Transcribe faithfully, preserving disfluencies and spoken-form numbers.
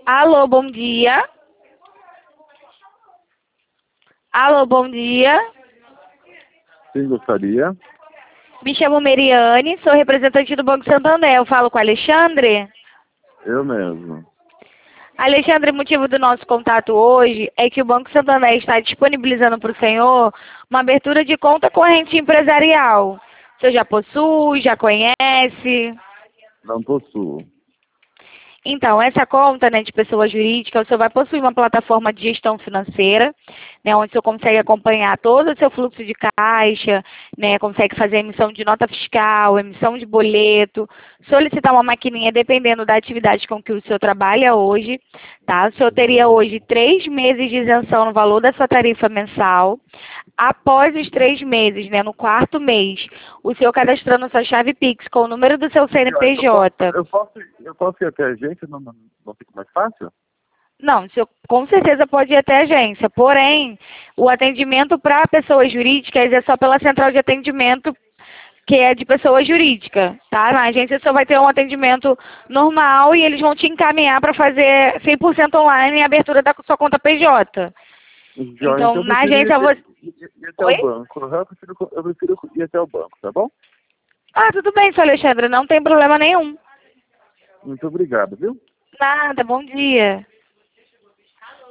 Alô, bom dia. Alô, bom dia. Sim, gostaria. Me chamo Meriane, sou representante do Banco Santander. Eu falo com o Alexandre. Eu mesmo. Alexandre, o motivo do nosso contato hoje é que o Banco Santander está disponibilizando para o senhor uma abertura de conta corrente empresarial. O senhor já possui, já conhece? Não possuo. Então, essa conta, né, de pessoa jurídica, o senhor vai possuir uma plataforma de gestão financeira, né, onde o senhor consegue acompanhar todo o seu fluxo de caixa, né, consegue fazer emissão de nota fiscal, emissão de boleto, solicitar uma maquininha dependendo da atividade com que o senhor trabalha hoje, tá? O senhor teria hoje três meses de isenção no valor da sua tarifa mensal. Após os três meses, né, no quarto mês, o senhor cadastrando sua chave Pix com o número do seu C N P J. Eu posso, eu posso, eu posso ir até a agência? Não, não, não fica mais fácil? Não, o senhor com certeza pode ir até a agência, porém, o atendimento para pessoas jurídicas é só pela central de atendimento, que é de pessoa jurídica, tá? Na agência você vai ter um atendimento normal e eles vão te encaminhar para fazer cem por cento online a abertura da sua conta P J. Já, Então, então eu na prefiro ir, agência você... ir, ir até Oi? o banco. Eu prefiro, eu prefiro ir até o banco, tá bom? Ah, tudo bem, senhor Alexandre, não tem problema nenhum. Muito obrigado, viu? Nada, bom dia.